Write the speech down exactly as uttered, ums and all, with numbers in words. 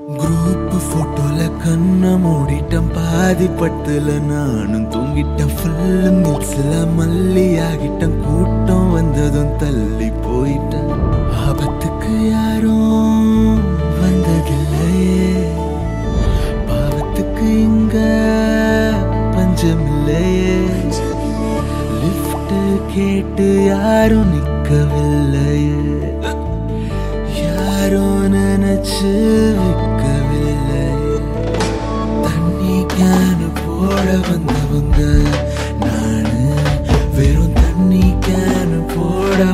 group போட்டோல கண்ண மூடிட்டம் பாதி பட்டுல நானும் தூங்கிட்டேன் ஃபுல்லு மிக்ஸ்ல மல்லி ஆகிட்டம் கூட்டம் வந்ததும் தள்ளி போயிட்டேன் ஆபத்துக்கு யாரும் வந்ததில்லையே பாவத்துக்கு இங்க பஞ்சமில்லையே லிஃப்ட் கேட்டு யாரும் நிக்கவில்லையே யாரும் நினைச்சு விக்கவில்லை தண்ணி கேனு போட வந்தவங்க